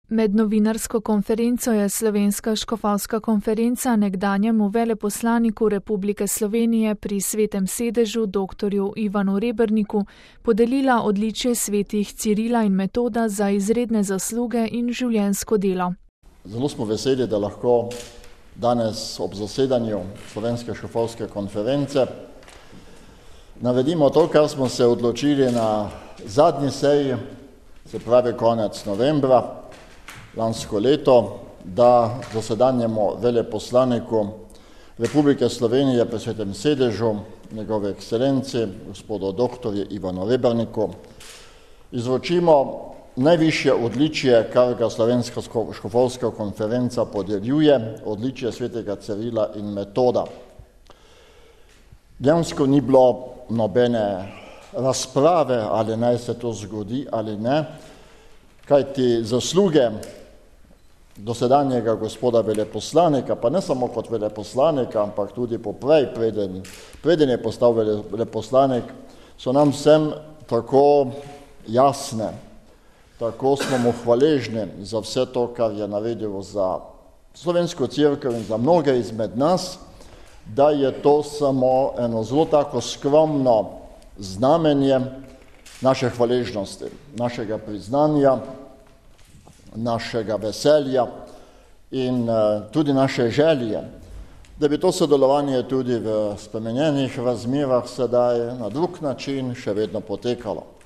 Med novinarsko konferenco je Slovenska škofovska konferenca nekdanjemu veleposlaniku Republike Slovenije pri Svetem sedežu dr. Ivanu Reberniku podelila odličje svetih Cirila in Metoda za izredne zasluge in življenjsko delo. Zelo smo veseli, da lahko danes ob zasedanju Slovenske škofovske konference navedimo to, kar smo se odločili na zadnji seji, se pravi konec novembra lansko leto, da zasedanjemu veleposlaniku Republike Slovenije pri Svetem sedežu, njegove ekscelenci, gospodu dr. Ivanu Reberniku, izročimo najvišje odličje, kar ga Slovenska škofovska konferenca podeljuje, odličje svetega Cirila in Metoda. Dejansko ni bilo nobene razprave, ali naj se to zgodi ali ne, kajti zasluge dosedanjega gospoda veleposlanika, pa ne samo kot veleposlanika, ampak tudi poprej, preden je postal veleposlanik, so nam vsem tako jasne, tako smo mu hvaležni za vse to, kar je naredil za slovensko cerkev in za mnoge izmed nas, da je to samo eno zelo tako skromno znamenje naše hvaležnosti, našega priznanja, našega veselja in tudi naše želje, da bi to sodelovanje tudi v spremenjenih razmerah sedaj na drug način še vedno potekalo.